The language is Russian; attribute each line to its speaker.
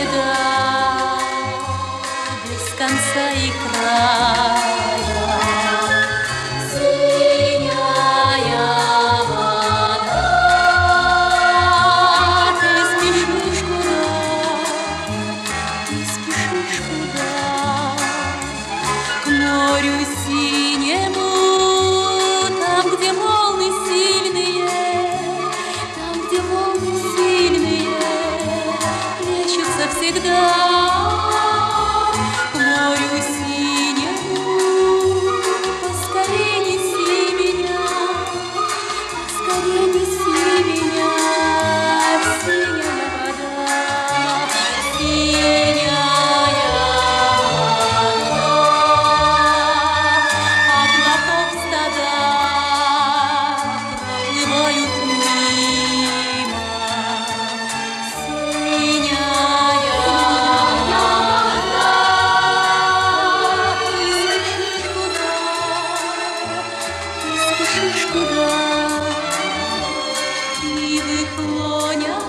Speaker 1: всегда, без конца и края. Синяя вода, ты спешишь куда? Ты спешишь куда? К морю синему, там, где волны сильные, там, где волны сильные, плещутся всегда. К морю синему, поскорей неси меня, поскорей неси меня, синяя вода, синяя вода. Облаков стада проплывают мимо, синяя вода. Ты спешишь куда? Ты спешишь куда? И в их лоне